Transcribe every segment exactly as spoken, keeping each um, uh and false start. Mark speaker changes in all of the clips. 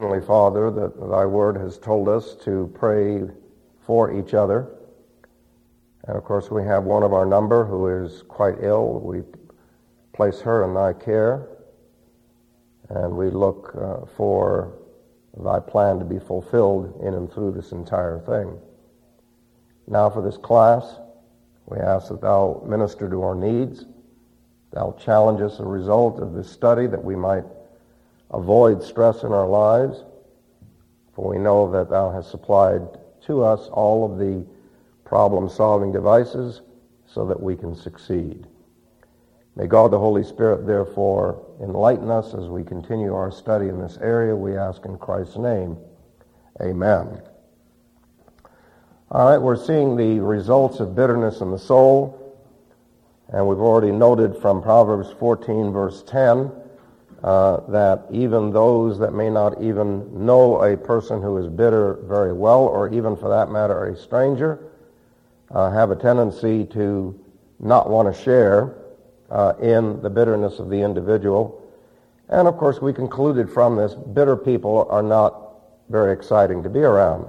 Speaker 1: Heavenly Father, that thy word has told us to pray for each other. And of course we have one of our number who is quite ill. We place her in thy care, and we look uh, for thy plan to be fulfilled in and through this entire thing. Now for this class, we ask that thou minister to our needs. Thou challenge us as a result of this study that we might avoid stress in our lives, for we know that thou hast supplied to us all of the problem-solving devices so that we can succeed. May God the Holy Spirit therefore enlighten us as we continue our study in this area, we ask in Christ's name. Amen. All right, we're seeing the results of bitterness in the soul, and we've already noted from Proverbs fourteen, verse ten, uh, that even those that may not even know a person who is bitter very well, or even for that matter a stranger, uh, have a tendency to not want to share uh, in the bitterness of the individual. And of course we concluded from this, bitter people are not very exciting to be around.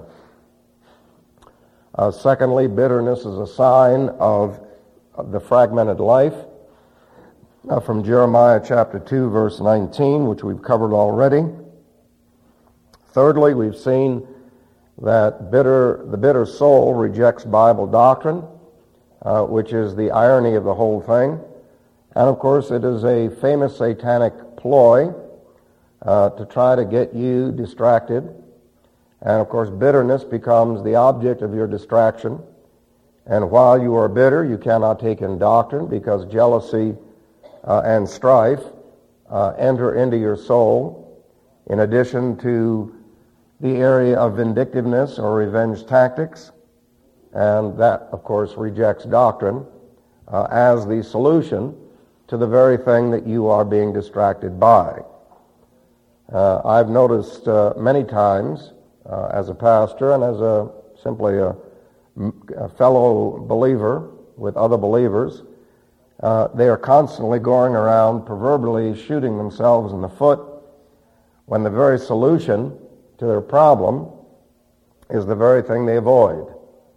Speaker 1: Uh, secondly, bitterness is a sign of the fragmented life. Now from Jeremiah chapter two, verse nineteen, which we've covered already. Thirdly, we've seen that bitter, the bitter soul rejects Bible doctrine, uh, which is the irony of the whole thing. And of course, it is a famous satanic ploy uh, to try to get you distracted. And of course, bitterness becomes the object of your distraction. And while you are bitter, you cannot take in doctrine, because jealousy uh, and strife uh, enter into your soul, in addition to the area of vindictiveness or revenge tactics. And that, of course, rejects doctrine uh, as the solution to the very thing that you are being distracted by. Uh, I've noticed uh, many times uh, as a pastor and as a simply a a fellow believer with other believers, uh, they are constantly going around proverbially shooting themselves in the foot when the very solution to their problem is the very thing they avoid.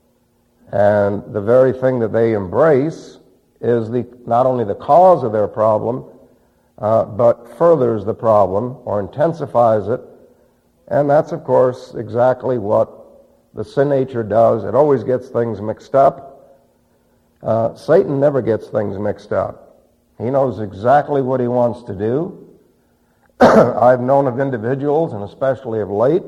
Speaker 1: And the very thing that they embrace is the not only the cause of their problem, uh, but furthers the problem or intensifies it. And that's, of course, exactly what the sin nature does. It always gets things mixed up. Uh, Satan never gets things mixed up. He knows exactly what he wants to do. I've known of individuals, and especially of late,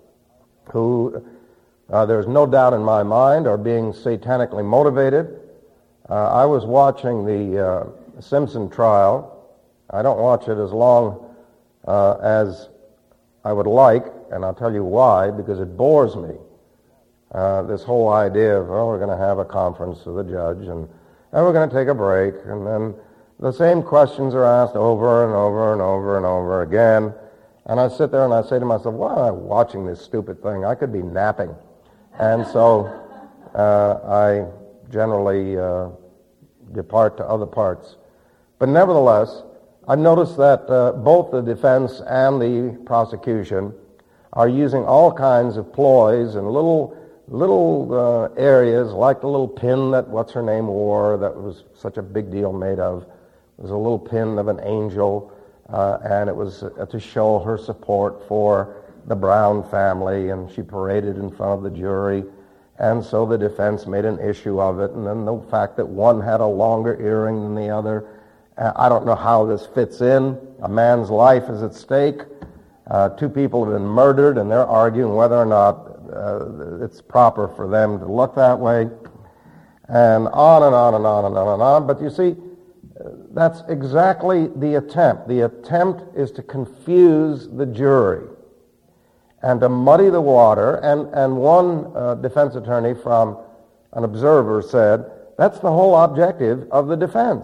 Speaker 1: who uh, there's no doubt in my mind are being satanically motivated. Uh, I was watching the uh, Simpson trial. I don't watch it as long uh, as I would like, and I'll tell you why, because it bores me. Uh, this whole idea of, oh, we're going to have a conference with the judge, and then we're going to take a break, and then the same questions are asked over and over and over and over again. And I sit there and I say to myself, why am I watching this stupid thing? I could be napping. And so uh, I generally uh, depart to other parts. But nevertheless, I've noticed that uh, both the defense and the prosecution are using all kinds of ploys and little little uh, areas, like the little pin that what's-her-name wore that was such a big deal made of. It was a little pin of an angel, uh, and it was uh, to show her support for the Brown family, and she paraded in front of the jury, and so the defense made an issue of it, and then the fact that one had a longer earring than the other. Uh, I don't know how this fits in. A man's life is at stake. Uh, two people have been murdered, and they're arguing whether or not Uh, it's proper for them to look that way, and on and on and on and on and on. But you see, that's exactly the attempt. The attempt is to confuse the jury and to muddy the water. And, and one uh, defense attorney from an Observer said, that's the whole objective of the defense,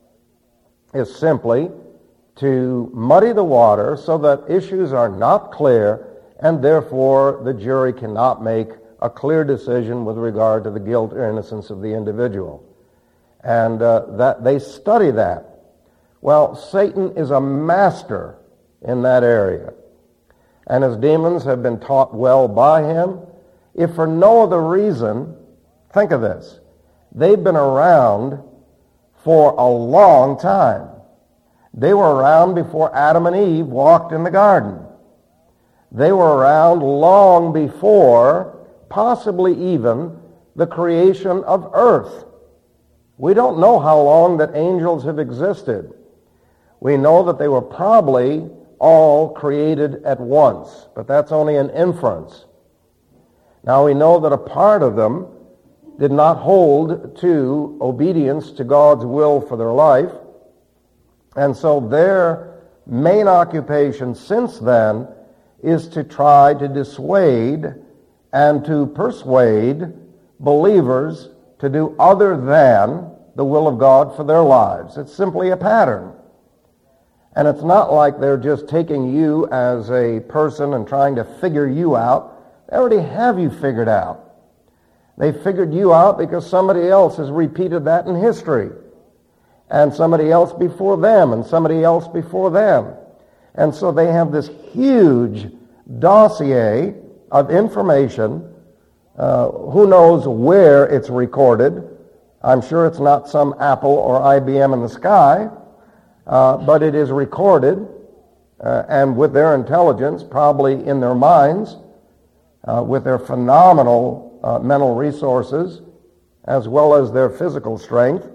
Speaker 1: is simply to muddy the water so that issues are not clear, and therefore the jury cannot make a clear decision with regard to the guilt or innocence of the individual. And uh, that they study that. Well, Satan is a master in that area. and his demons have been taught well by him, if for no other reason, think of this, they've been around for a long time. They were around before Adam and Eve walked in the garden. They were around long before, possibly even, the creation of earth. We don't know how long that angels have existed. We know that they were probably all created at once, but that's only an inference. Now we know that a part of them did not hold to obedience to God's will for their life, and so their main occupation since then is to try to dissuade and to persuade believers to do other than the will of God for their lives. It's simply a pattern. And it's not like they're just taking you as a person and trying to figure you out. They already have you figured out. They figured you out because somebody else has repeated that in history. And somebody else before them, and somebody else before them. And so they have this huge dossier of information. Uh, who knows where it's recorded? I'm sure it's not some Apple or I B M in the sky, uh, but it is recorded, uh, and with their intelligence, probably in their minds, uh, with their phenomenal uh, mental resources, as well as their physical strength,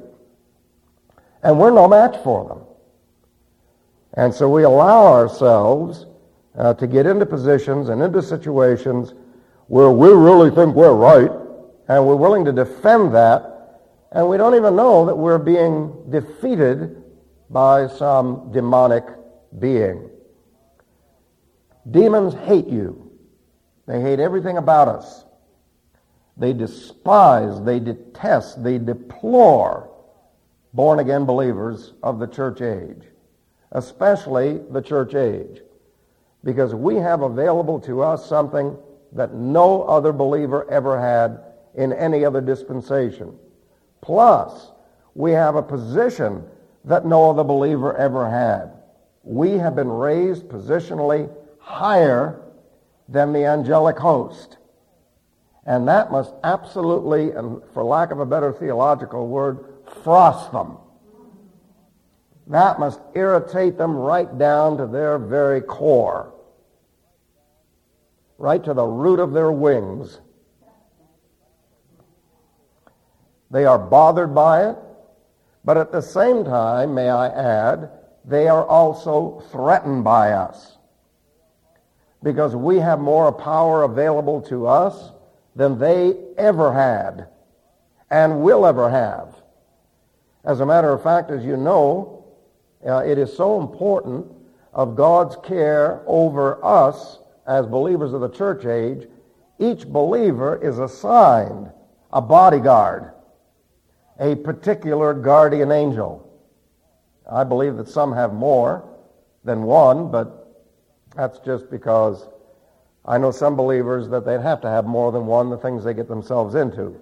Speaker 1: and we're no match for them. And so we allow ourselves uh, to get into positions and into situations where we really think we're right, and we're willing to defend that, and we don't even know that we're being defeated by some demonic being. Demons hate you. They hate everything about us. They despise, they detest, they deplore born-again believers of the church age, especially the church age, because we have available to us something that no other believer ever had in any other dispensation. Plus, we have a position that no other believer ever had. We have been raised positionally higher than the angelic host. And that must absolutely, and for lack of a better theological word, frost them. That must irritate them right down to their very core, right to the root of their wings. They are bothered by it, but at the same time, may I add, they are also threatened by us, because we have more power available to us than they ever had and will ever have. As a matter of fact, as you know, uh, it is so important of God's care over us as believers of the church age. Each believer is assigned a bodyguard, a particular guardian angel. I believe that some have more than one, but that's just because I know some believers that they'd have to have more than one, the things they get themselves into.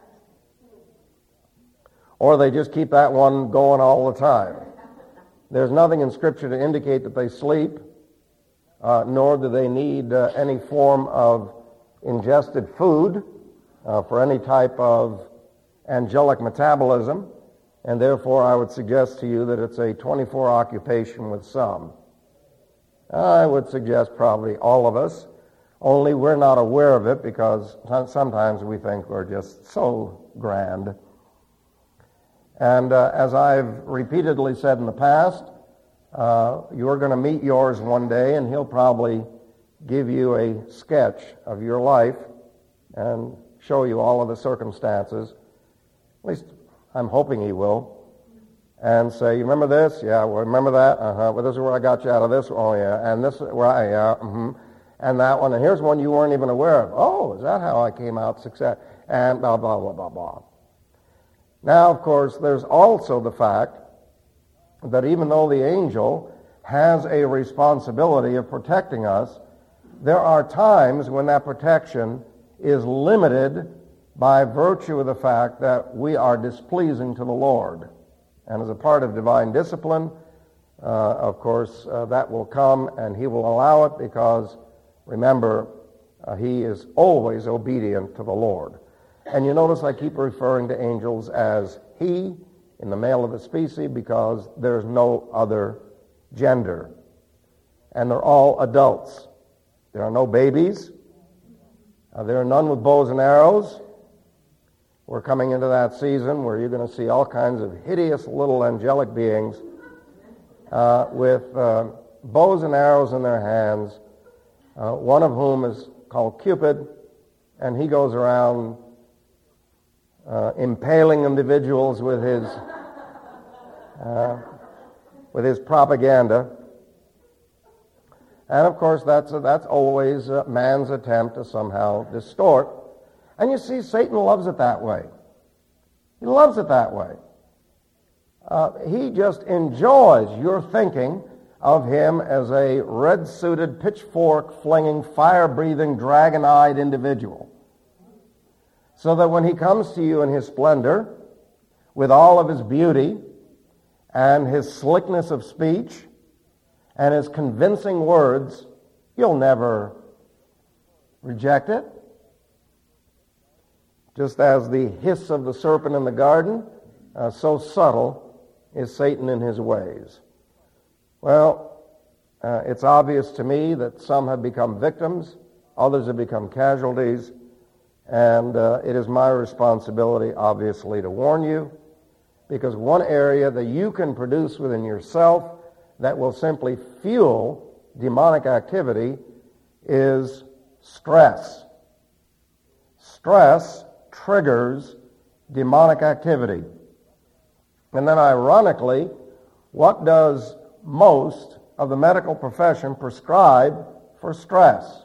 Speaker 1: Or they just keep that one going all the time. There's nothing in Scripture to indicate that they sleep, uh, nor do they need uh, any form of ingested food uh, for any type of angelic metabolism, and therefore I would suggest to you that it's a twenty-four occupation with some. I would suggest probably all of us, only we're not aware of it because sometimes we think we're just so grand. And uh, as I've repeatedly said in the past, uh, you're going to meet yours one day, and he'll probably give you a sketch of your life and show you all of the circumstances. At least I'm hoping he will. And say, you remember this? Yeah, well, remember that? Uh-huh. Well, this is where I got you out of this. Oh, yeah. And this is where I, yeah, mm-hmm. And that one. And here's one you weren't even aware of. Oh, is that how I came out success? And blah, blah, blah, blah, blah. Now, of course, there's also the fact that even though the angel has a responsibility of protecting us, there are times when that protection is limited by virtue of the fact that we are displeasing to the Lord. And as a part of divine discipline, uh, of course, uh, that will come, and he will allow it because remember, uh, he is always obedient to the Lord. And you notice I keep referring to angels as he in the male of the species because there's no other gender. And they're all adults. There are no babies. Uh, there are none with bows and arrows. We're coming into that season where you're going to see all kinds of hideous little angelic beings uh, with uh, bows and arrows in their hands, uh, one of whom is called Cupid, and he goes around uh, impaling individuals with his uh, with his propaganda. And of course, that's that's always uh, man's attempt to somehow distort. And you see, Satan loves it that way. He loves it that way. Uh, he just enjoys your thinking of him as a red-suited, pitchfork-flinging, fire-breathing, dragon-eyed individual. So that when he comes to you in his splendor, with all of his beauty and his slickness of speech and his convincing words, you'll never reject it. Just as the hiss of the serpent in the garden, uh, so subtle is Satan in his ways. Well, uh, it's obvious to me that some have become victims, others have become casualties, and uh, it is my responsibility, obviously, to warn you, because one area that you can produce within yourself that will simply fuel demonic activity is stress. Stress triggers demonic activity. And then ironically, what does most of the medical profession prescribe for stress?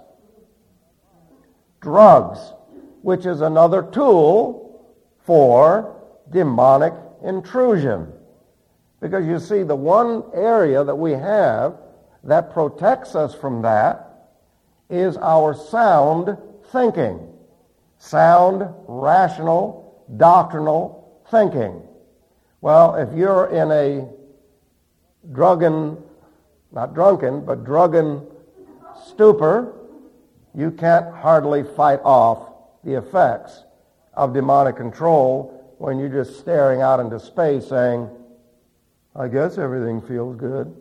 Speaker 1: Drugs, which is another tool for demonic intrusion. Because you see, the one area that we have that protects us from that is our sound thinking. Sound, rational, doctrinal thinking. Well, if you're in a drunken, not drunken, but drunken stupor, you can't hardly fight off the effects of demonic control when you're just staring out into space saying, I guess everything feels good.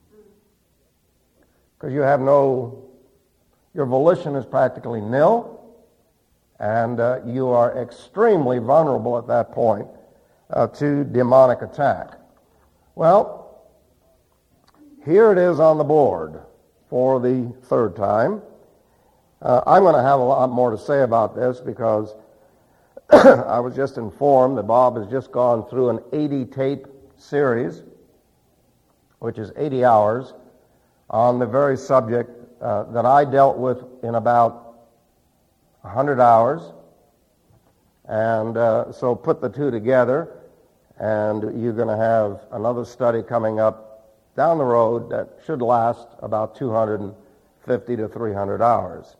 Speaker 1: Because you have no, your volition is practically nil. And uh, you are extremely vulnerable at that point uh, to demonic attack. Well, here it is on the board for the third time. Uh, I'm going to have a lot more to say about this because I was just informed that Bob has just gone through an eighty-tape series, which is eighty hours, on the very subject uh, that I dealt with in about one hundred hours, and uh, so put the two together, and you're going to have another study coming up down the road that should last about two hundred fifty to three hundred hours,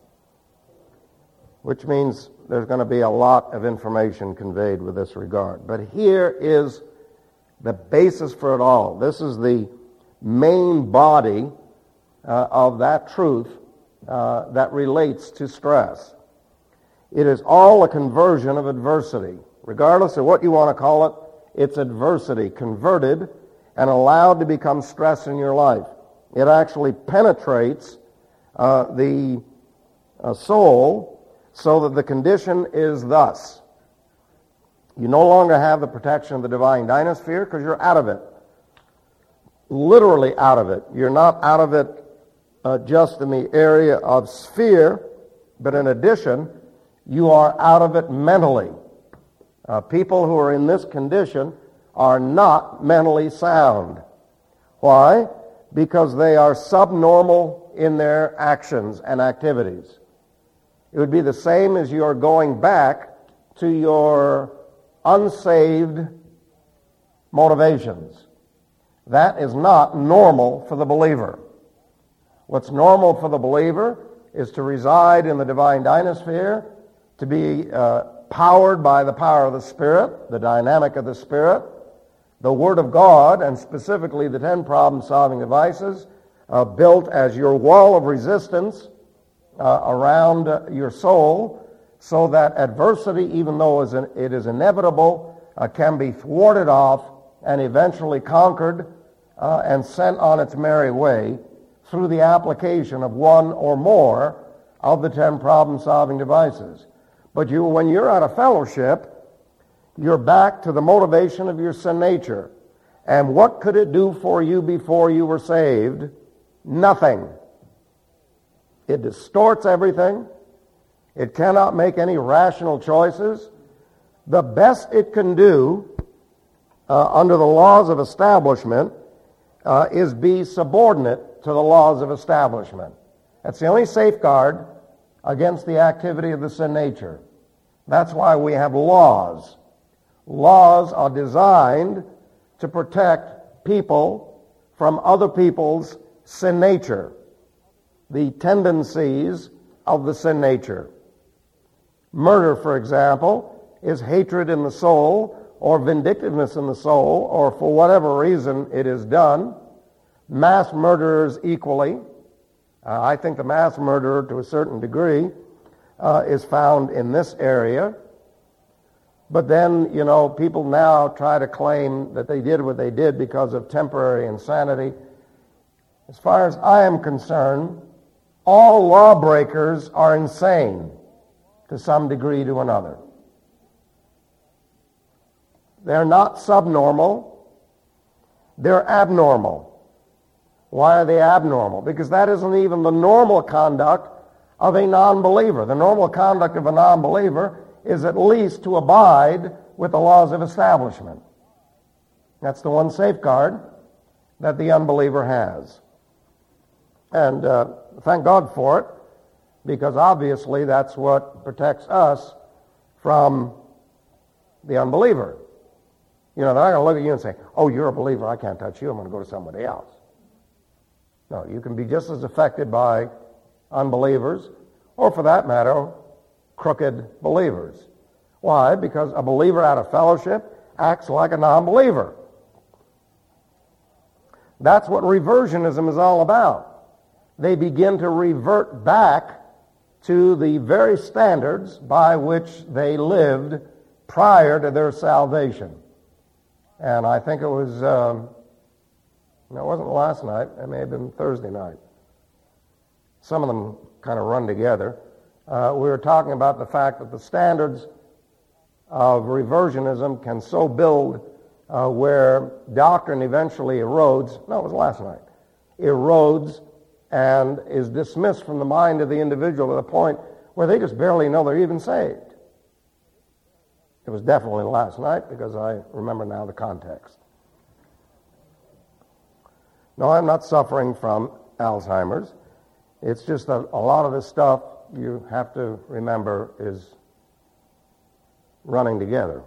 Speaker 1: which means there's going to be a lot of information conveyed with this regard. But here is the basis for it all. This is the main body uh, of that truth uh, that relates to stress. It is all a conversion of adversity. Regardless of what you want to call it, it's adversity converted and allowed to become stress in your life. It actually penetrates uh, the uh, soul so that the condition is thus. You no longer have the protection of the divine dynasphere because you're out of it. Literally out of it. You're not out of it uh, just in the area of sphere, but in addition, you are out of it mentally. Uh, people who are in this condition are not mentally sound. Why? Because they are subnormal in their actions and activities. It would be the same as you're going back to your unsaved motivations. That is not normal for the believer. What's normal for the believer is to reside in the divine dynasphere, to be uh, powered by the power of the Spirit, the dynamic of the Spirit, the Word of God, and specifically the ten problem-solving devices, uh, built as your wall of resistance uh, around uh, your soul so that adversity, even though it is inevitable, uh, can be thwarted off and eventually conquered uh, and sent on its merry way through the application of one or more of the ten problem-solving devices. But you, when you're at a fellowship, you're back to the motivation of your sin nature. And what could it do for you before you were saved? Nothing. It distorts everything. It cannot make any rational choices. The best it can do uh, under the laws of establishment uh, is be subordinate to the laws of establishment. That's the only safeguard against the activity of the sin nature. That's why we have laws. Laws are designed to protect people from other people's sin nature, the tendencies of the sin nature. Murder, for example, is hatred in the soul or vindictiveness in the soul, or for whatever reason it is done. Mass murderers equally. Uh, I think the mass murderer, to a certain degree, uh, is found in this area. But then, you know, people now try to claim that they did what they did because of temporary insanity. As far as I am concerned, all lawbreakers are insane to some degree to another. They're not subnormal. They're abnormal. Why are they abnormal? Because that isn't even the normal conduct of a non-believer. The normal conduct of a non-believer is at least to abide with the laws of establishment. That's the one safeguard that the unbeliever has. And uh, thank God for it, because obviously that's what protects us from the unbeliever. You know, they're not going to look at you and say, oh, you're a believer, I can't touch you, I'm going to go to somebody else. No, you can be just as affected by unbelievers, or for that matter, crooked believers. Why? Because a believer out of fellowship acts like a non-believer. That's what reversionism is all about. They begin to revert back to the very standards by which they lived prior to their salvation. And I think it was, um, no, it wasn't last night, it may have been Thursday night. Some of them kind of run together. Uh, we were talking about the fact that the standards of reversionism can so build uh, where doctrine eventually erodes, no, it was last night, erodes and is dismissed from the mind of the individual to the point where they just barely know they're even saved. It was definitely last night because I remember now the context. No, I'm not suffering from Alzheimer's. It's just that a lot of this stuff you have to remember is running together.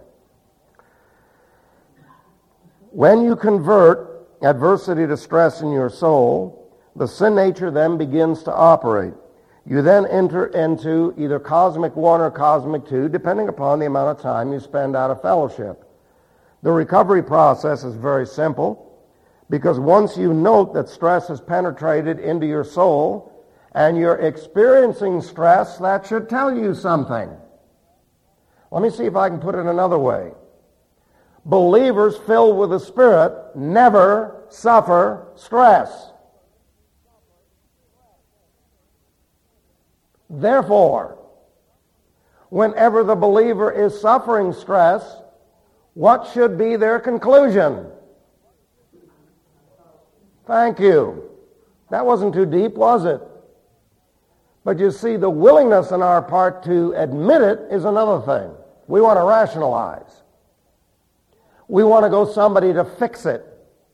Speaker 1: When you convert adversity to stress in your soul, the sin nature then begins to operate. You then enter into either cosmic one or cosmic two, depending upon the amount of time you spend out of fellowship. The recovery process is very simple, because once you note that stress has penetrated into your soul, and you're experiencing stress, that should tell you something. Let me see if I can put it another way. Believers filled with the Spirit never suffer stress. Therefore, whenever the believer is suffering stress, what should be their conclusion? Thank you. That wasn't too deep, was it? But you see, the willingness on our part to admit it is another thing. We want to rationalize. We want to go somebody to fix it.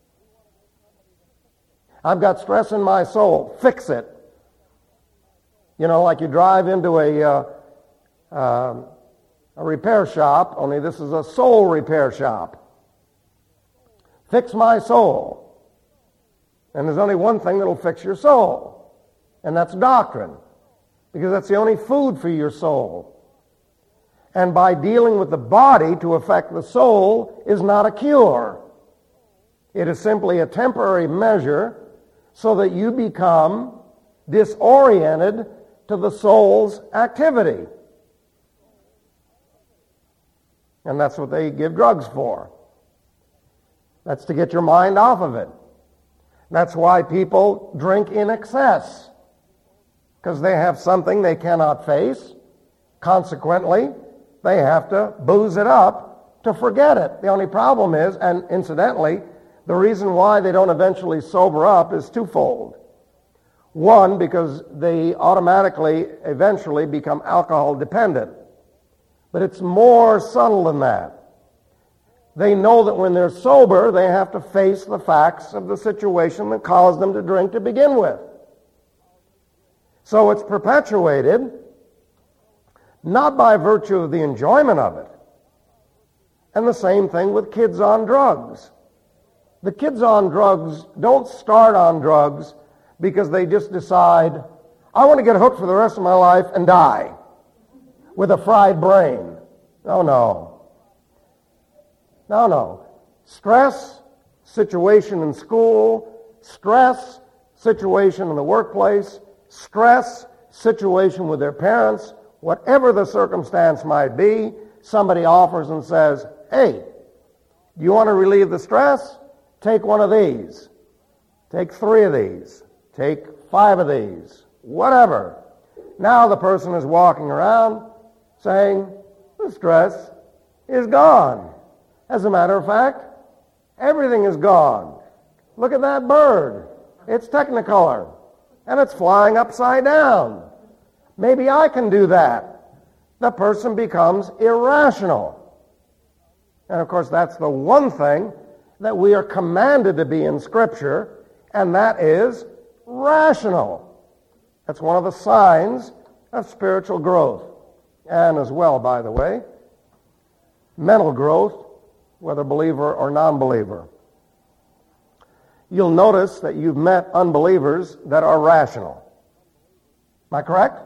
Speaker 1: I've got stress in my soul. Fix it. You know, like you drive into a, uh, uh, a repair shop, only this is a soul repair shop. Fix my soul. And there's only one thing that'll fix your soul, and that's doctrine. Because that's the only food for your soul. And by dealing with the body to affect the soul is not a cure. It is simply a temporary measure so that you become disoriented to the soul's activity. And that's what they give drugs for. That's to get your mind off of it. That's why people drink in excess, because they have something they cannot face. Consequently, they have to booze it up to forget it. The only problem is, and incidentally, the reason why they don't eventually sober up is twofold. One, because they automatically eventually become alcohol dependent. But it's more subtle than that. They know that when they're sober, they have to face the facts of the situation that caused them to drink to begin with. So it's perpetuated, not by virtue of the enjoyment of it. And the same thing with kids on drugs. The kids on drugs don't start on drugs because they just decide, I want to get hooked for the rest of my life and die with a fried brain. No, no. No, no. Stress, situation in school, stress, situation in the workplace, stress, situation with their parents, whatever the circumstance might be, somebody offers and says, hey, do you want to relieve the stress? Take one of these. Take three of these. Take five of these. Whatever. Now the person is walking around saying, the stress is gone. As a matter of fact, everything is gone. Look at that bird. It's Technicolor, and it's flying upside down. Maybe I can do that. The person becomes irrational. And of course, that's the one thing that we are commanded to be in Scripture, and that is rational. That's one of the signs of spiritual growth. And as well, by the way, mental growth, whether believer or non-believer. You'll notice that you've met unbelievers that are rational. Am I correct?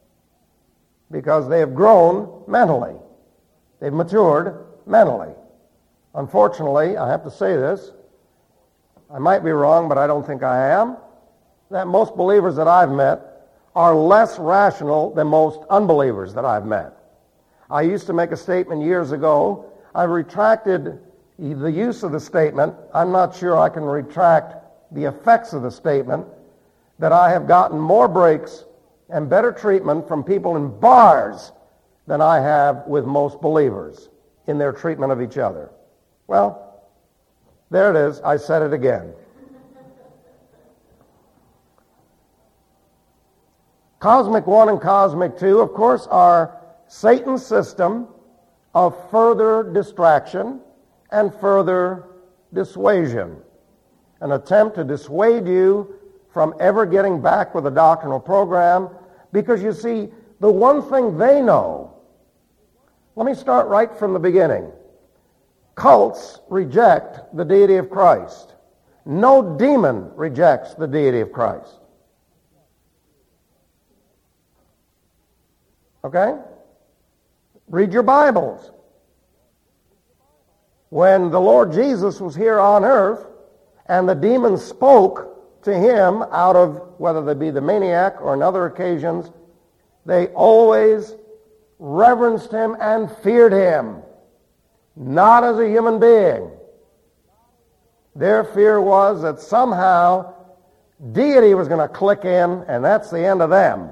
Speaker 1: Because they have grown mentally. They've matured mentally. Unfortunately, I have to say this, I might be wrong, but I don't think I am, that most believers that I've met are less rational than most unbelievers that I've met. I used to make a statement years ago. I've retracted the use of the statement. I'm not sure I can retract the effects of the statement, that I have gotten more breaks and better treatment from people in bars than I have with most believers in their treatment of each other. Well, there it is. I said it again. Cosmic one and Cosmic two, of course, are Satan's system of further distraction and further dissuasion. An attempt to dissuade you from ever getting back with a doctrinal program, because you see, the one thing they know, let me start right from the beginning. Cults reject the deity of Christ. No demon rejects the deity of Christ. Okay? Read your Bibles. When the Lord Jesus was here on earth and the demons spoke to him out of, whether they be the maniac or on other occasions, they always reverenced him and feared him, not as a human being. Their fear was that somehow deity was going to click in, and that's the end of them.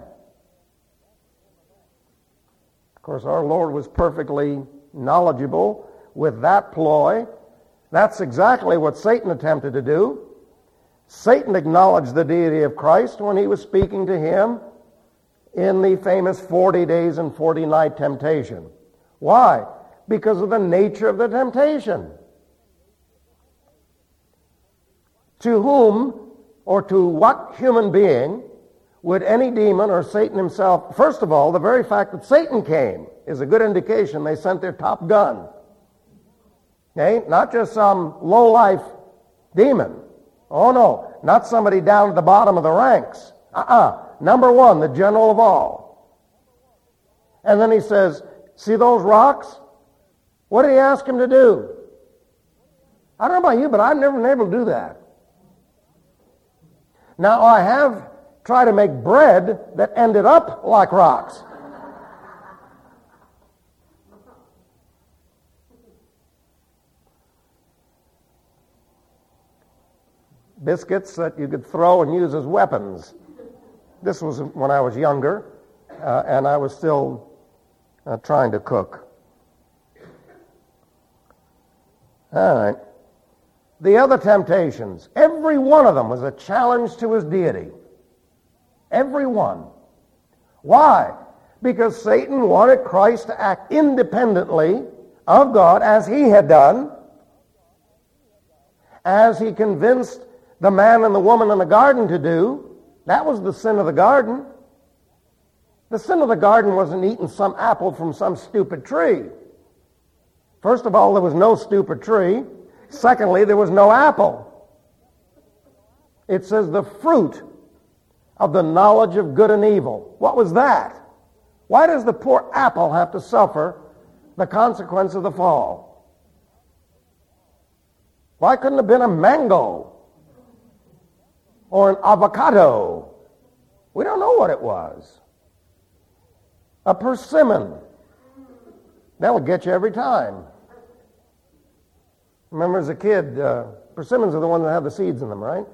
Speaker 1: Of course, our Lord was perfectly knowledgeable with that ploy. That's exactly what Satan attempted to do. Satan acknowledged the deity of Christ when he was speaking to him in the famous forty days and forty night temptation. Why? Because of the nature of the temptation. To whom or to what human being would any demon or Satan himself, first of all, the very fact that Satan came is a good indication they sent their top gun. Okay? Not just some low-life demon. Oh no, not somebody down at the bottom of the ranks. Uh-uh. Number one, the general of all. And then he says, see those rocks? What did he ask him to do? I don't know about you, but I've never been able to do that. Now, I have try to make bread that ended up like rocks. Biscuits that you could throw and use as weapons. This was when I was younger, uh, and I was still uh, trying to cook. All right. The other temptations, every one of them was a challenge to his deity. Every one. Why? Because Satan wanted Christ to act independently of God as he had done, as he convinced the man and the woman in the garden to do. That was the sin of the garden. The sin of the garden wasn't eating some apple from some stupid tree. First of all, there was no stupid tree. Secondly, there was no apple. It says the fruit of the knowledge of good and evil. What was that? Why does the poor apple have to suffer the consequence of the fall? Why couldn't it have been a mango? Or an avocado? We don't know what it was. A persimmon. That'll get you every time. Remember as a kid, uh, persimmons are the ones that have the seeds in them, right?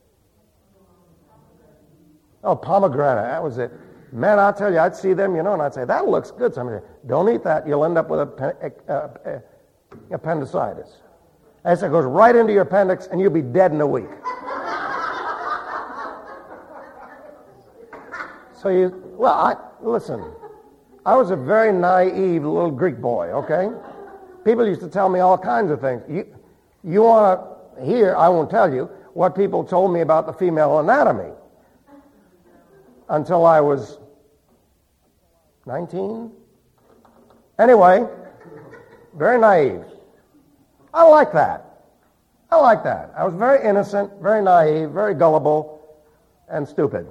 Speaker 1: Oh, pomegranate, that was it. Man, I'll tell you, I'd see them, you know, and I'd say, that looks good. Somebody say, don't eat that. You'll end up with a, uh, uh, appendicitis. As it goes right into your appendix, and you'll be dead in a week. So you, well, I, listen, I was a very naive little Greek boy, okay? People used to tell me all kinds of things. You, you want to hear, I won't tell you, what people told me about the female anatomy until I was nineteen. Anyway, very naive. I like that. I like that. I was very innocent, very naive, very gullible, and stupid.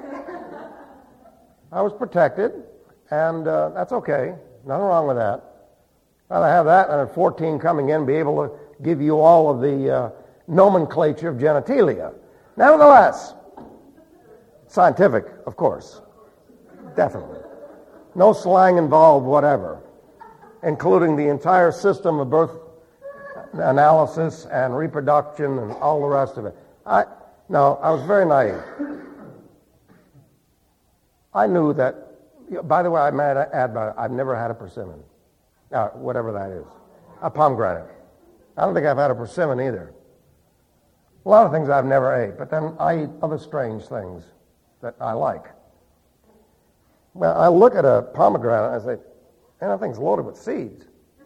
Speaker 1: I was protected, and uh, that's okay. Nothing wrong with that. I'd rather have that than at fourteen coming in be able to give you all of the uh, nomenclature of genitalia. Nevertheless, scientific, of course. Definitely. No slang involved, whatever, including the entire system of birth analysis and reproduction and all the rest of it. I no, I was very naive. I knew that, by the way, I might add, I've never had a persimmon, uh, whatever that is, a pomegranate. I don't think I've had a persimmon either. A lot of things I've never ate, but then I eat other strange things that I like. Well, I look at a pomegranate and I say, man, that thing's loaded with seeds.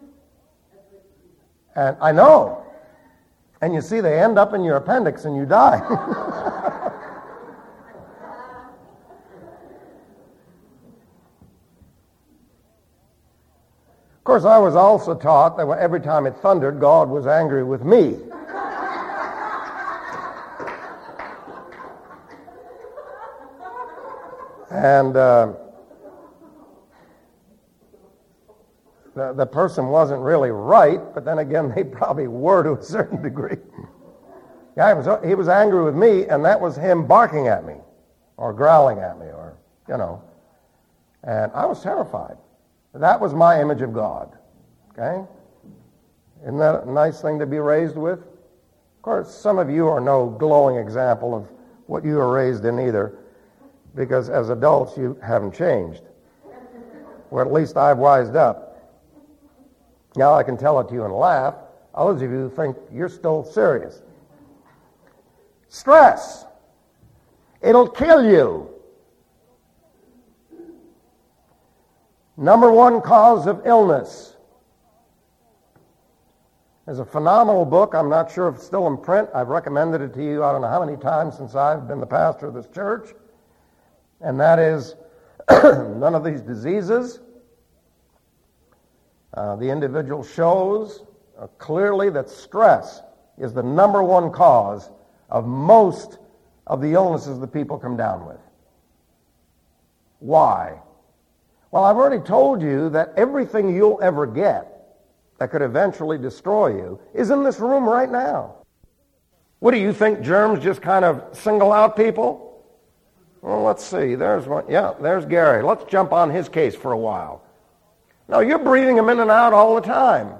Speaker 1: And I know. And you see they end up in your appendix and you die. Of course, I was also taught that every time it thundered, God was angry with me. And uh, the, the person wasn't really right, but then again, they probably were to a certain degree. Yeah, he was, he was angry with me, and that was him barking at me, or growling at me, or, you know. And I was terrified. That was my image of God, okay? Isn't that a nice thing to be raised with? Of course, some of you are no glowing example of what you were raised in either, because as adults you haven't changed. Or at least I've wised up. Now I can tell it to you and laugh. Others of you think you're still serious. Stress. It'll kill you. Number one cause of illness. There's a phenomenal book. I'm not sure if it's still in print. I've recommended it to you I don't know how many times since I've been the pastor of this church. And that is None of These Diseases. Uh, the individual shows uh, clearly that stress is the number one cause of most of the illnesses that people come down with. Why? Well, I've already told you that everything you'll ever get that could eventually destroy you is in this room right now. What do you think, germs just kind of single out people? Well, let's see. There's one. Yeah, there's Gary. Let's jump on his case for a while. No, you're breathing them in and out all the time.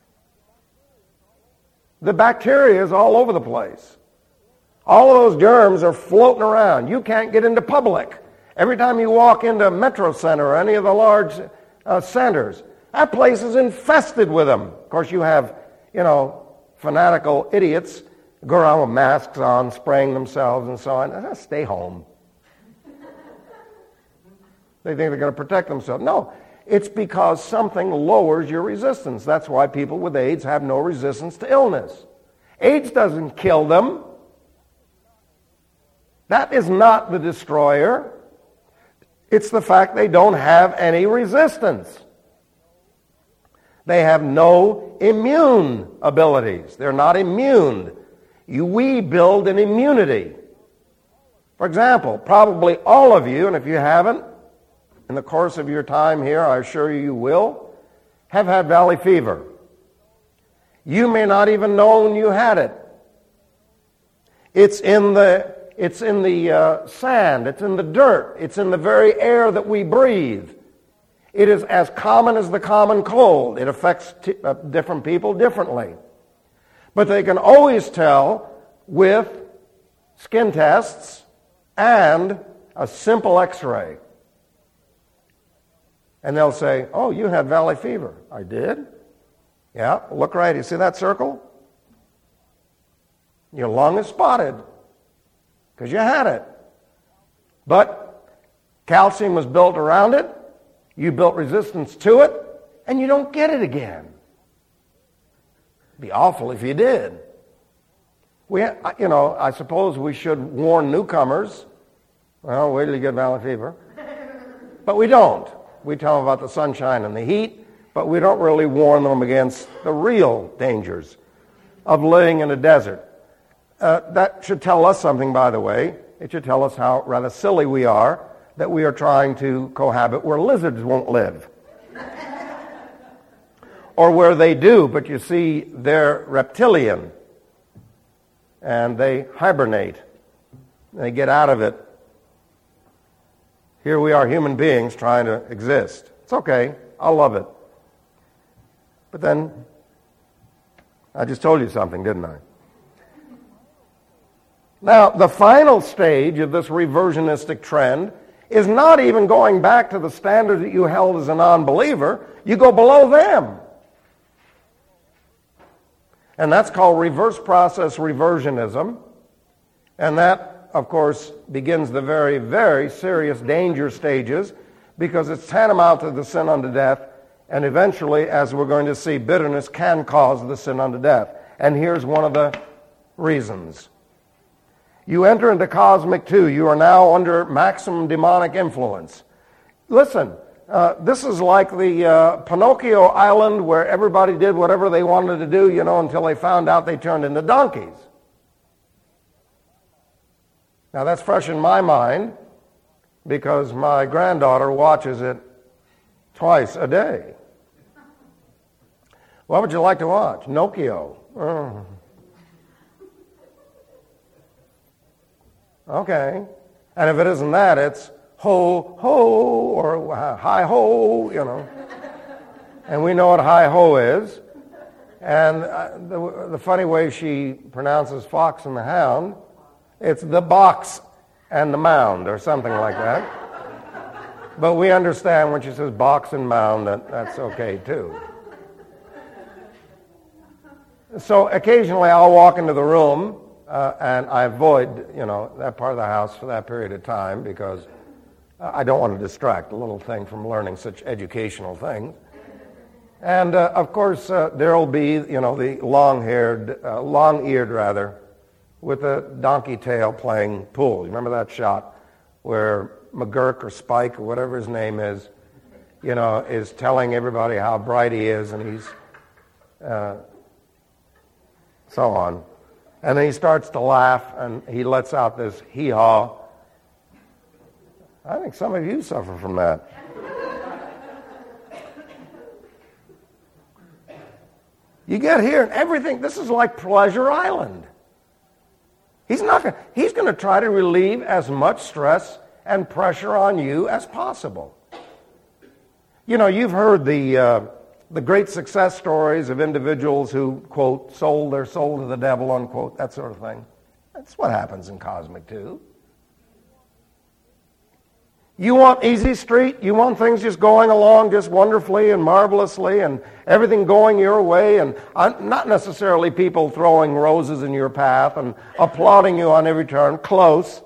Speaker 1: The bacteria is all over the place. All of those germs are floating around. You can't get into public. Every time you walk into Metro Center or any of the large uh, centers, that place is infested with them. Of course, you have, you know, fanatical idiots go around with masks on, spraying themselves and so on. Uh, stay home. They think they're going to protect themselves. No, it's because something lowers your resistance. That's why people with AIDS have no resistance to illness. AIDS doesn't kill them. That is not the destroyer. It's the fact they don't have any resistance. They have no immune abilities. They're not immune. You, we build an immunity. For example, probably all of you, and if you haven't, in the course of your time here, I assure you you will, have had valley fever. You may not even know you had it. It's in the, it's in the uh, sand, it's in the dirt, it's in the very air that we breathe. It is as common as the common cold. It affects t- uh, different people differently. But they can always tell with skin tests and a simple x-ray. And they'll say, oh, you had valley fever. I did? Yeah, look right. You see that circle? Your lung is spotted because you had it. But calcium was built around it. You built resistance to it, and you don't get it again. It'd be awful if you did. We, you know, I suppose we should warn newcomers. Well, wait till you get valley fever. But we don't. We tell them about the sunshine and the heat, but we don't really warn them against the real dangers of living in a desert. Uh, that should tell us something, by the way. It should tell us how rather silly we are that we are trying to cohabit where lizards won't live. Or where they do, but you see, they're reptilian. And they hibernate. They get out of it. Here we are, human beings, trying to exist. It's okay. I'll love it. But then, I just told you something, didn't I? Now, the final stage of this reversionistic trend is not even going back to the standard that you held as a non-believer. You go below them. And that's called reverse process reversionism. And that, of course, begins the very, very serious danger stages because it's tantamount to the sin unto death. And eventually, as we're going to see, bitterness can cause the sin unto death. And here's one of the reasons. You enter into cosmic two. You are now under maximum demonic influence. Listen, uh, this is like the uh, Pinocchio Island where everybody did whatever they wanted to do, you know, until they found out they turned into donkeys. Now that's fresh in my mind because my granddaughter watches it twice a day. What would you like to watch? Pinocchio. Oh. Okay. And if it isn't that, it's ho, ho, or hi, ho, you know. And we know what hi, ho is. And uh, the, the funny way she pronounces Fox and the Hound, it's the box and the mound, or something like that. But we understand when she says box and mound that that's okay, too. So occasionally I'll walk into the room, Uh, and I avoid, you know, that part of the house for that period of time because I don't want to distract a little thing from learning such educational things. And, uh, of course, uh, there'll be, you know, the long-haired, uh, long-eared, rather, with a donkey tail playing pool. You remember that shot where McGurk or Spike or whatever his name is, you know, is telling everybody how bright he is and he's uh, so on. And then he starts to laugh, and he lets out this hee-haw. I think some of you suffer from that. You get here, and everything, this is like Pleasure Island. He's not going he's going to try to relieve as much stress and pressure on you as possible. You know, you've heard the, uh, the great success stories of individuals who, quote, sold their soul to the devil, unquote, that sort of thing. That's what happens in Cosmic two. You want easy street? You want things just going along just wonderfully and marvelously and everything going your way, and not necessarily people throwing roses in your path and applauding you on every turn. Close.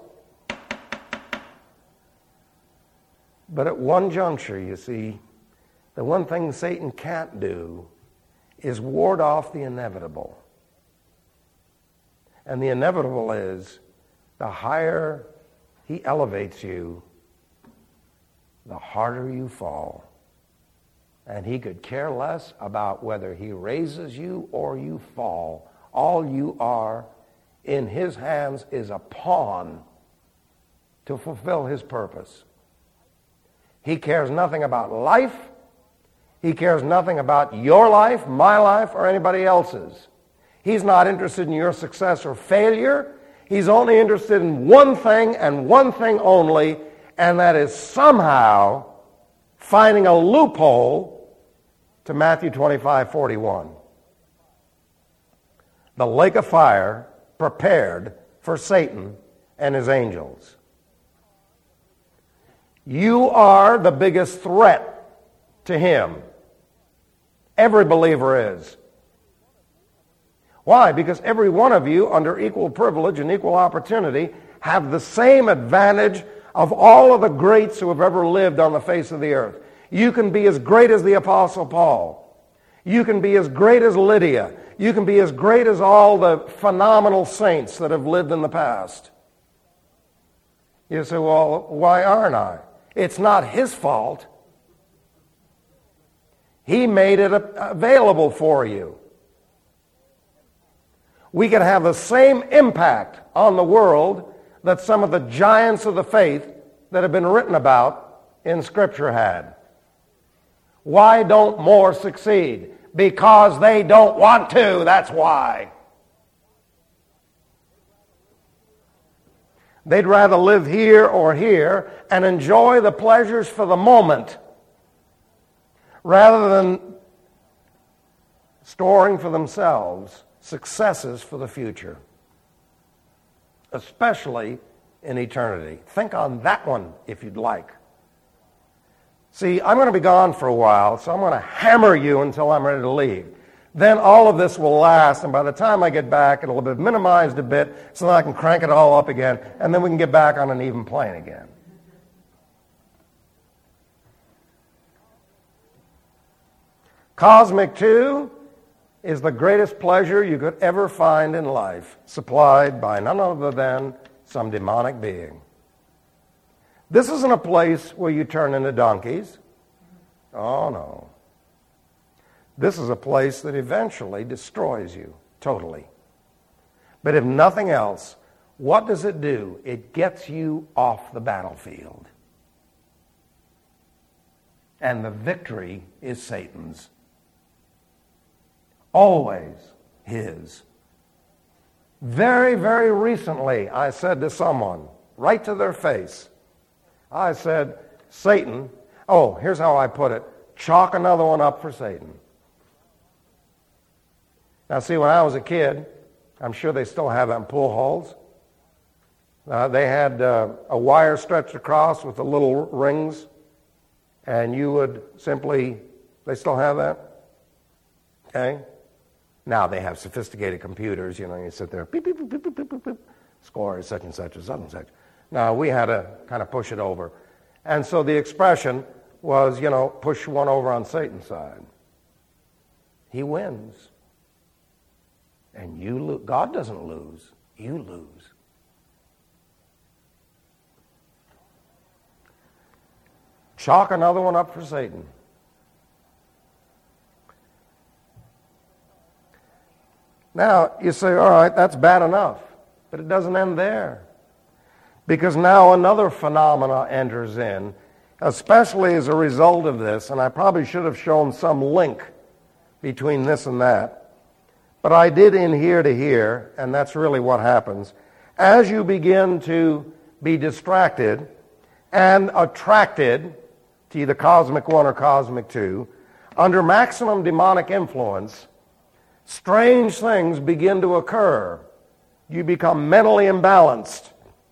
Speaker 1: But at one juncture, you see, the one thing Satan can't do is ward off the inevitable. And the inevitable is the higher he elevates you, the harder you fall. And he could care less about whether he raises you or you fall. All you are in his hands is a pawn to fulfill his purpose. He cares nothing about life. He cares nothing about your life, my life, or anybody else's. He's not interested in your success or failure. He's only interested in one thing and one thing only, and that is somehow finding a loophole to Matthew twenty-five forty-one. The lake of fire prepared for Satan and his angels. You are the biggest threat to him. Every believer is. Why? Because every one of you, under equal privilege and equal opportunity, have the same advantage of all of the greats who have ever lived on the face of the earth. You can be as great as the Apostle Paul. You can be as great as Lydia. You can be as great as all the phenomenal saints that have lived in the past. You say, well, why aren't I? It's not his fault. He made it available for you. We can have the same impact on the world that some of the giants of the faith that have been written about in Scripture had. Why don't more succeed? Because they don't want to, that's why. They'd rather live here or here and enjoy the pleasures for the moment rather than storing for themselves successes for the future, especially in eternity. Think on that one if you'd like. See, I'm going to be gone for a while, so I'm going to hammer you until I'm ready to leave. Then all of this will last, and by the time I get back, it'll be minimized a bit so that I can crank it all up again, and then we can get back on an even plane again. Cosmic two is the greatest pleasure you could ever find in life, supplied by none other than some demonic being. This isn't a place where you turn into donkeys. Oh, no. This is a place that eventually destroys you totally. But if nothing else, what does it do? It gets you off the battlefield. And the victory is Satan's. Always his. Very, very recently, I said to someone, right to their face, I said, Satan, oh, here's how I put it, chalk another one up for Satan. Now, see, when I was a kid, I'm sure they still have that in pool halls. Uh, they had uh, a wire stretched across with the little rings, and you would simply, they still have that? Okay? Now they have sophisticated computers, you know, you sit there, beep, beep, beep, beep, beep, beep, beep, score is such and such and such and such. Now, we had to kind of push it over. And so the expression was, you know, push one over on Satan's side. He wins. And you lose. God doesn't lose. You lose. Chalk another one up for Satan. Now, you say, all right, that's bad enough. But it doesn't end there. Because now another phenomena enters in, especially as a result of this, and I probably should have shown some link between this and that. But I did in here to here, and that's really what happens. As you begin to be distracted, and attracted to either cosmic one or cosmic two, under maximum demonic influence, strange things begin to occur. You become mentally imbalanced.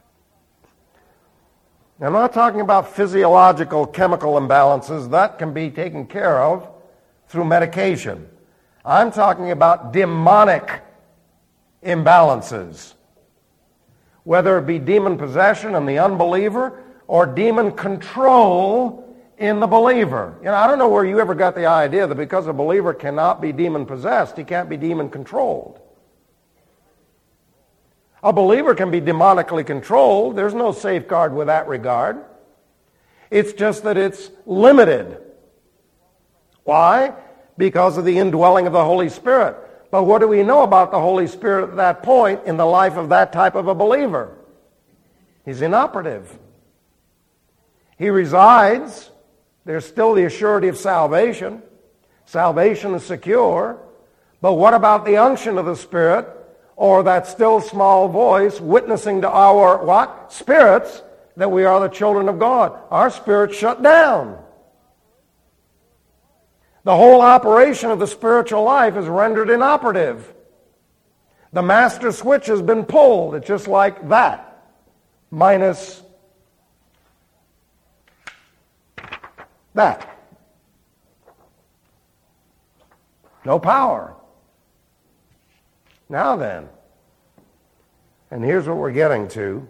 Speaker 1: Now, I'm not talking about physiological chemical imbalances. That can be taken care of through medication. I'm talking about demonic imbalances, whether it be demon possession in the unbeliever or demon control in the believer. You know, I don't know where you ever got the idea that because a believer cannot be demon possessed, he can't be demon controlled. A believer can be demonically controlled. There's no safeguard with that regard. It's just that it's limited. Why? Because of the indwelling of the Holy Spirit. But what do we know about the Holy Spirit at that point in the life of that type of a believer? He's inoperative. He resides. There's still the assurity of salvation. Salvation is secure. But what about the unction of the Spirit, or that still small voice witnessing to our, what? Spirits, that we are the children of God? Our spirit's shut down. The whole operation of the spiritual life is rendered inoperative. The master switch has been pulled. It's just like that, minus that. No power. Now then, and here's what we're getting to.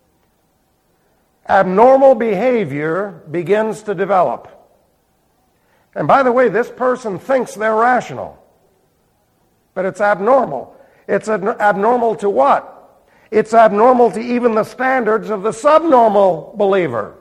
Speaker 1: Abnormal behavior begins to develop. And by the way, this person thinks they're rational, but it's abnormal. It's abnormal to what? It's abnormal to even the standards of the subnormal believer.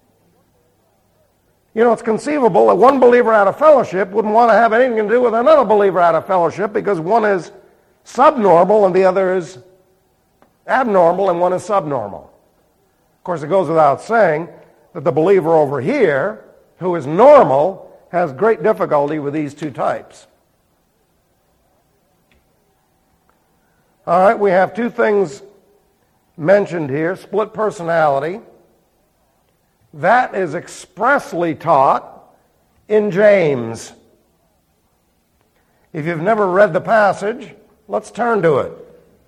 Speaker 1: You know, it's conceivable that one believer out of fellowship wouldn't want to have anything to do with another believer out of fellowship because one is subnormal and the other is abnormal and one is subnormal. Of course, it goes without saying that the believer over here, who is normal, has great difficulty with these two types. All right, we have two things mentioned here. Split personality. That is expressly taught in James. If you've never read the passage, let's turn to it.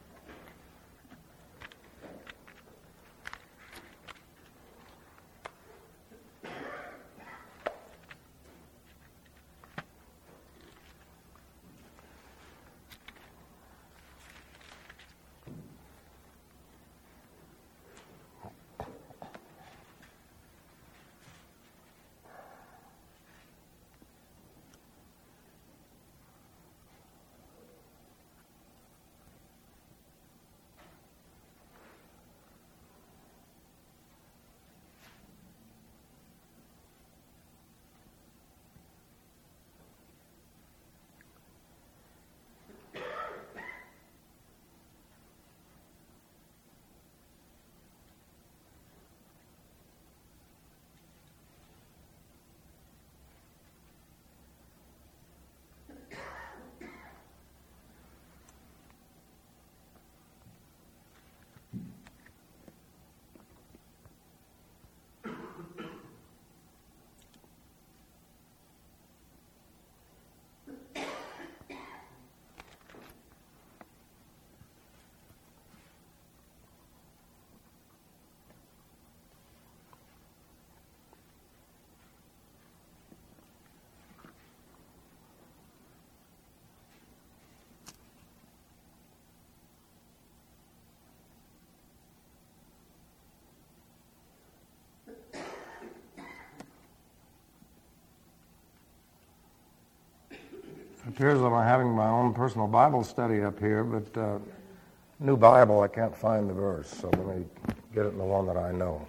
Speaker 1: It appears that I'm having my own personal Bible study up here, but uh, New Bible, I can't find the verse, so let me get it in the one that I know.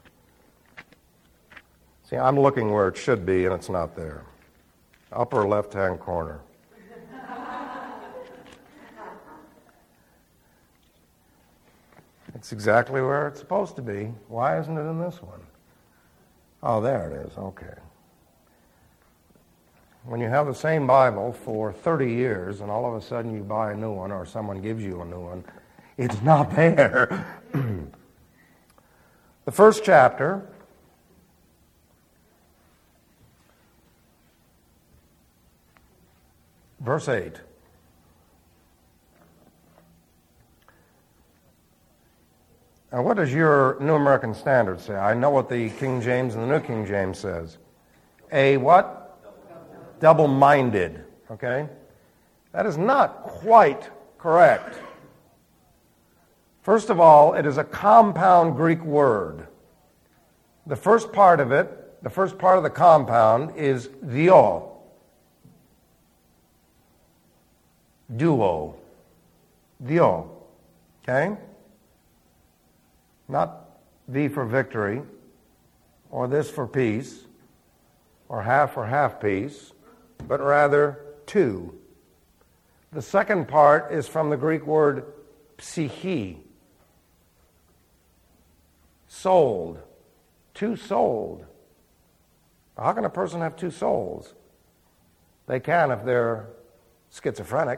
Speaker 1: See, I'm looking where it should be, and it's not there. Upper left-hand corner. It's exactly where it's supposed to be. Why isn't it in this one? Oh, there it is. Okay. When you have the same Bible for thirty years and all of a sudden you buy a new one or someone gives you a new one, it's not there. The first chapter verse eight. Now, what does your New American Standard say? I know what the King James and the New King James says. A what? Double-minded. Okay? That is not quite correct. First of all, it is a compound Greek word. The first part of it, the first part of the compound is dio. Duo. Dio. Okay? Not V for victory, or this for peace, or half for half peace, but rather two. The second part is from the Greek word psyche, souled, two-souled. How can a person have two souls? They can if they're schizophrenic.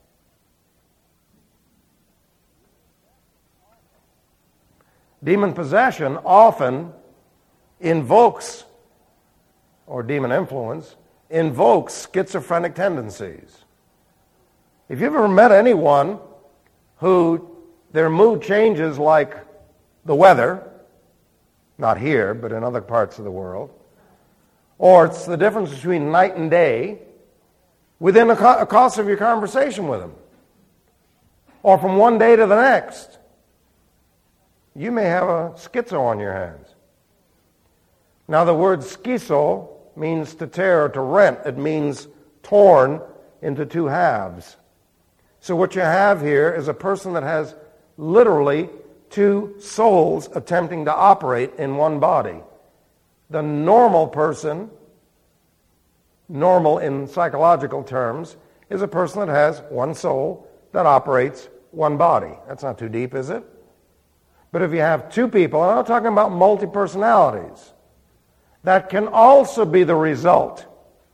Speaker 1: Demon possession often invokes, or demon influence, invokes schizophrenic tendencies. If you've ever met anyone who their mood changes like the weather, not here, but in other parts of the world, or it's the difference between night and day within the co- course of your conversation with them, or from one day to the next, you may have a schizo on your hands. Now, the word schizo means to tear or to rent. It means torn into two halves. So what you have here is a person that has literally two souls attempting to operate in one body. The normal person, normal in psychological terms, is a person that has one soul that operates one body. That's not too deep, is it? But if you have two people, and I'm not talking about multi-personalities, that can also be the result.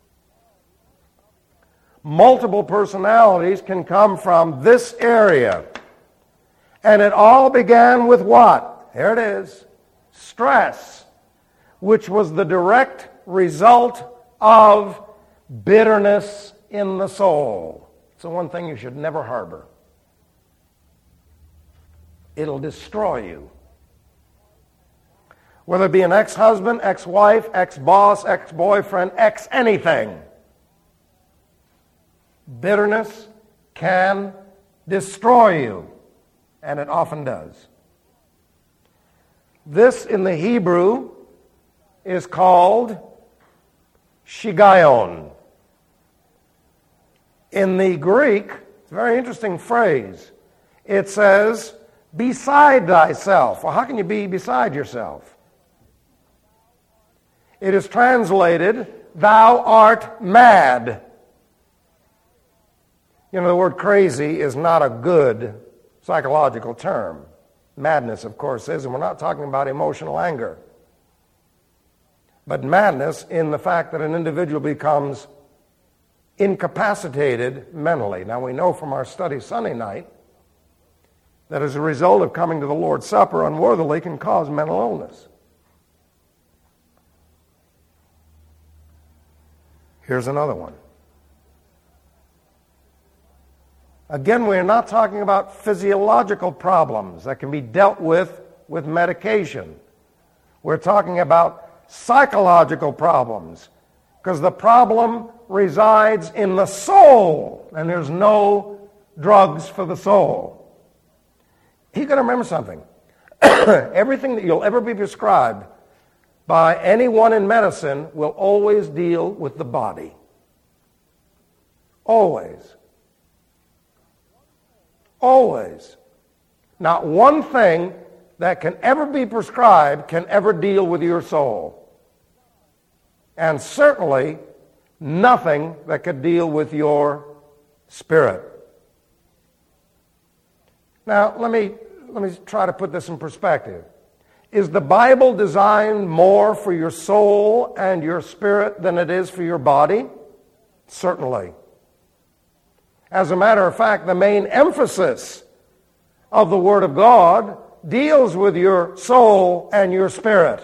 Speaker 1: Multiple personalities can come from this area. And it all began with what? Here it is. Stress, which was the direct result of bitterness in the soul. It's the one thing you should never harbor. It'll destroy you. Whether it be an ex-husband, ex-wife, ex-boss, ex-boyfriend, ex-anything. Bitterness can destroy you, and it often does. This in the Hebrew is called shigayon. In the Greek, it's a very interesting phrase. It says, beside thyself. Well, how can you be beside yourself? It is translated, thou art mad. You know, the word crazy is not a good psychological term. Madness, of course, is, and we're not talking about emotional anger. But madness in the fact that an individual becomes incapacitated mentally. Now, we know from our study Sunday night that as a result of coming to the Lord's Supper unworthily can cause mental illness. Here's another one. Again, we're not talking about physiological problems that can be dealt with with medication. We're talking about psychological problems, because the problem resides in the soul, and there's no drugs for the soul. You've got to remember something. Everything that you'll ever be prescribed by anyone in medicine will always deal with the body. Always. Always. Not one thing that can ever be prescribed can ever deal with your soul. And certainly nothing that could deal with your spirit. Now, let me, let me try to put this in perspective. Is the Bible designed more for your soul and your spirit than it is for your body? Certainly. As a matter of fact, the main emphasis of the Word of God deals with your soul and your spirit.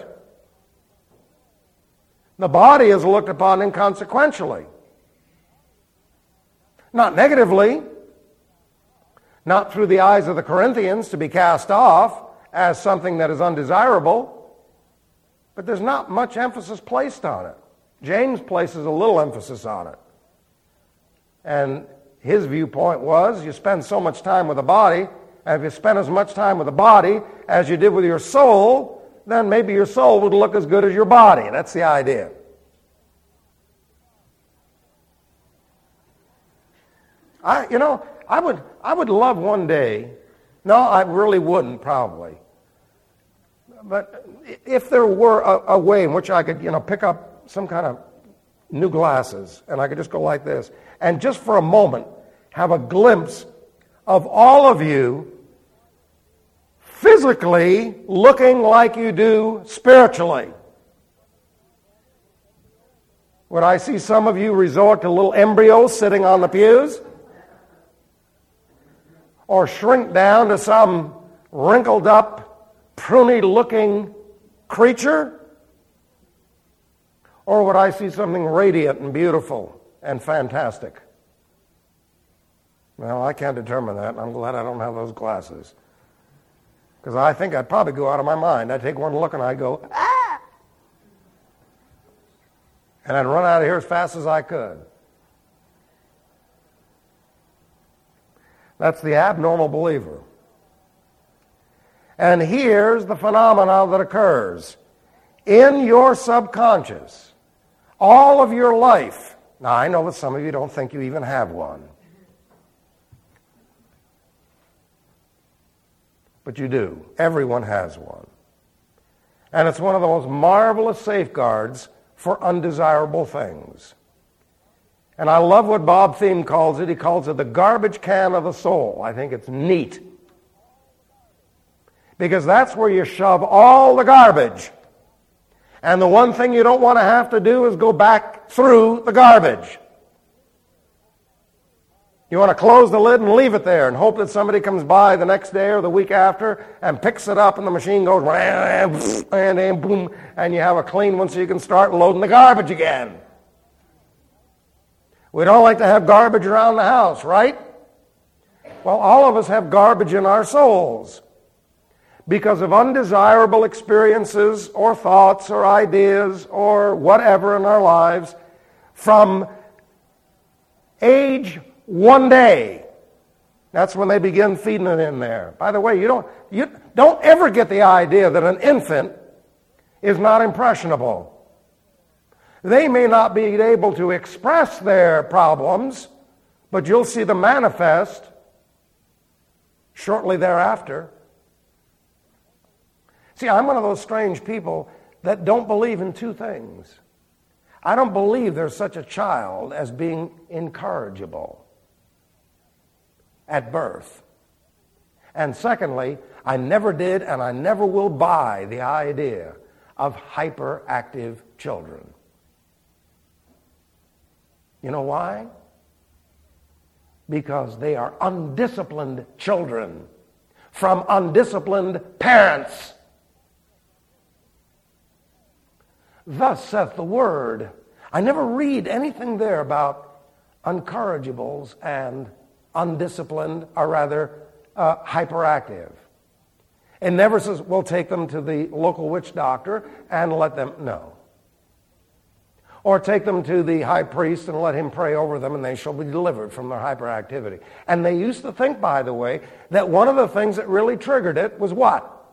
Speaker 1: The body is looked upon inconsequentially.
Speaker 2: Not negatively, not through the eyes of the Corinthians to be cast off as something that is undesirable, but there's not much emphasis placed on it. James places a little emphasis on it. And his viewpoint was, you spend so much time with the body, and if you spend as much time with the body as you did with your soul, then maybe your soul would look as good as your body. That's the idea. I, you know, I would, I would love one day, no, I really wouldn't probably, but if there were a, a way in which I could, you know, pick up some kind of new glasses and I could just go like this and just for a moment have a glimpse of all of you physically looking like you do spiritually. Would I see some of you resort to little embryos sitting on the pews? Or shrink down to some wrinkled up, pruny looking creature? Or would I see something radiant and beautiful and fantastic? Well, I can't determine that, and I'm glad I don't have those glasses. Because I think I'd probably go out of my mind. I'd take one look and I'd go, ah! And I'd run out of here as fast as I could. That's the abnormal believer. And here's the phenomenon that occurs. In your subconscious, all of your life, now I know that some of you don't think you even have one, but you do. Everyone has one. And it's one of the most marvelous safeguards for undesirable things. And I love what Bob Thiem calls it. He calls it the garbage can of the soul. I think it's neat. Because that's where you shove all the garbage. And the one thing you don't want to have to do is go back through the garbage. You want to close the lid and leave it there and hope that somebody comes by the next day or the week after and picks it up and the machine goes and boom, and you have a clean one so you can start loading the garbage again. We don't like to have garbage around the house, right? Well, all of us have garbage in our souls because of undesirable experiences or thoughts or ideas or whatever in our lives from age one day. That's when they begin feeding it in there. By the way, you don't, you don't ever get the idea that an infant is not impressionable. They may not be able to express their problems, but you'll see them manifest shortly thereafter. See, I'm one of those strange people that don't believe in two things. I don't believe there's such a child as being incorrigible at birth. And secondly, I never did and I never will buy the idea of hyperactive children. You know why? Because they are undisciplined children from undisciplined parents. Thus saith the word. I never read anything there about incorrigibles and undisciplined, or rather uh, hyperactive. It never says, we'll take them to the local witch doctor and let them, no. Or take them to the high priest and let him pray over them and they shall be delivered from their hyperactivity. And they used to think, by the way, that one of the things that really triggered it was what?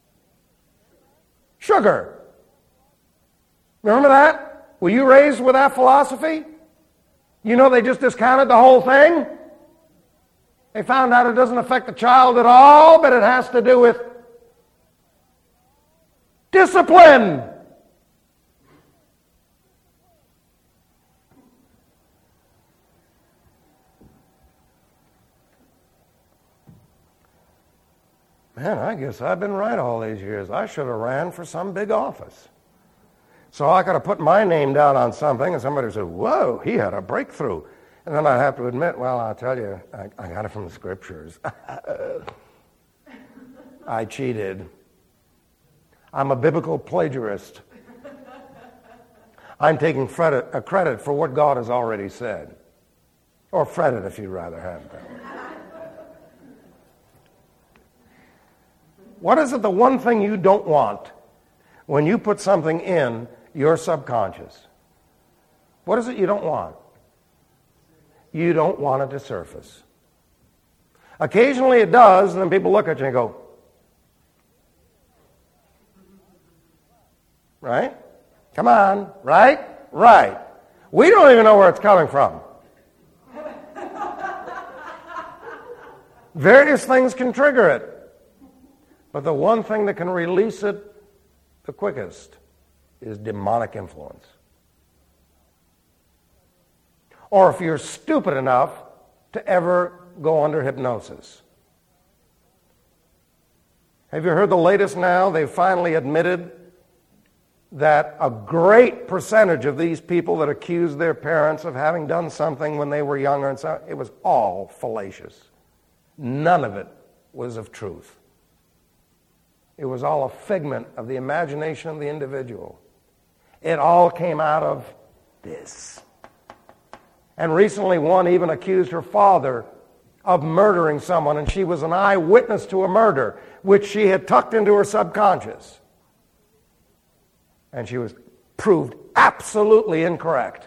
Speaker 2: Sugar. Remember that? Were you raised with that philosophy? You know they just discounted the whole thing? They found out it doesn't affect the child at all, but it has to do with discipline. Man, I guess I've been right all these years. I should have ran for some big office. So I could have put my name down on something and somebody would say, whoa, he had a breakthrough. And then I'd have to admit, well, I'll tell you, I, I got it from the scriptures. I cheated. I'm a biblical plagiarist. I'm taking credit, uh, credit for what God has already said. Or fret it if you'd rather have that. What is it the one thing you don't want when you put something in your subconscious? What is it you don't want? You don't want it to surface. Occasionally it does, and then people look at you and go, right? Come on, right? Right. We don't even know where it's coming from. Various things can trigger it. But the one thing that can release it the quickest is demonic influence. Or if you're stupid enough to ever go under hypnosis. Have you heard the latest now? They've finally admitted that a great percentage of these people that accused their parents of having done something when they were younger, and so, it was all fallacious. None of it was of truth. It was all a figment of the imagination of the individual. It all came out of this. And recently one even accused her father of murdering someone, and she was an eyewitness to a murder, which she had tucked into her subconscious. And she was proved absolutely incorrect.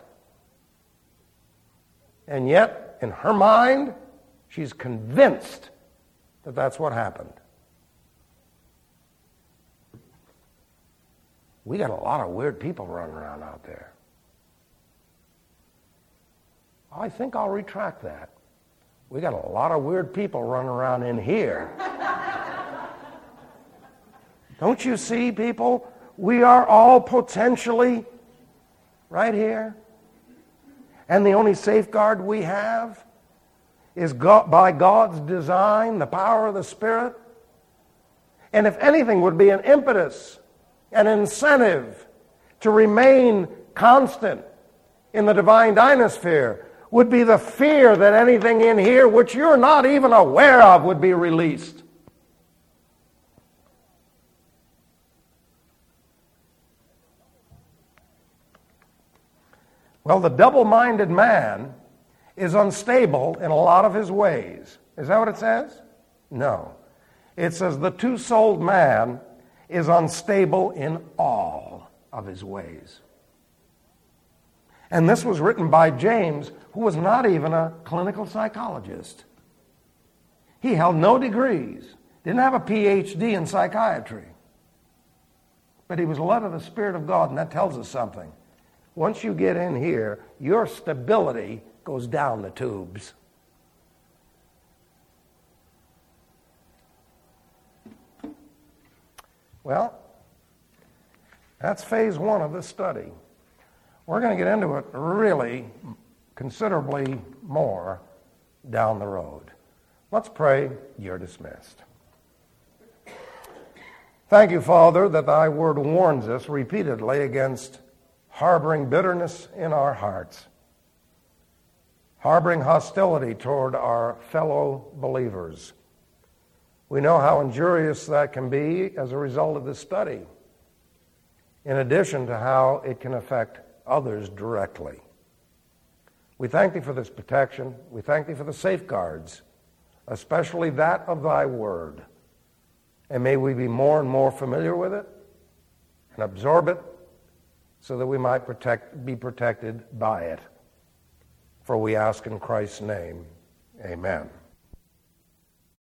Speaker 2: And yet, in her mind, she's convinced that that's what happened. We got a lot of weird people running around out there. I think I'll retract that. We got a lot of weird people running around in here. Don't you see, people? We are all potentially right here. And the only safeguard we have is God, by God's design, the power of the Spirit. And if anything would be an impetus, an incentive to remain constant in the divine dynasphere, would be the fear that anything in here which you're not even aware of would be released. Well, the double-minded man is unstable in a lot of his ways. Is that what it says? No. It says the two-souled man is unstable in all of his ways. And this was written by James, who was not even a clinical psychologist. He held no degrees, didn't have a P H D in psychiatry. But he was led of the Spirit of God, and that tells us something. Once you get in here, your stability goes down the tubes. Well, that's phase one of this study. We're going to get into it really considerably more down the road. Let's pray. You're dismissed. Thank you, Father, that thy word warns us repeatedly against harboring bitterness in our hearts, harboring hostility toward our fellow believers. We know how injurious that can be as a result of this study, in addition to how it can affect others directly. We thank thee for this protection. We thank thee for the safeguards, especially that of thy word. And may we be more and more familiar with it and absorb it so that we might protect, be protected by it. For we ask in Christ's name, amen.